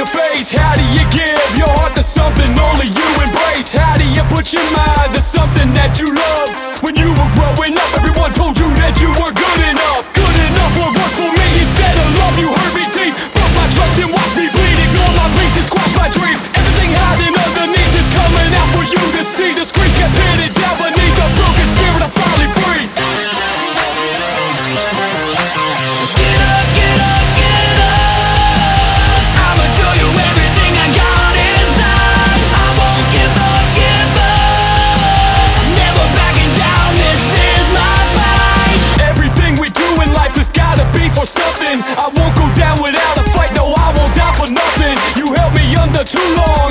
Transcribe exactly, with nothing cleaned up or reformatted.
your face? How do you give your heart to something only you embrace? How do you put your mind to something that you love? When you were growing up, everyone told you that you were good enough. Good enough would work for me. Instead of love, you hurt me deep. Broke my trust and watched me bleed. Ignore my reasons, squash my dreams. Everything hiding underneath is coming out for you to see. The screens get pitted down beneath the broken spirit. I'm finally free. Get up, get up, get up. I'ma show you everything I got inside. I won't give up, give up. Never backing down, this is my fight. Everything we do in life has gotta be for something. I won't go down without a fight, no, I won't die for nothing. You held me under too long.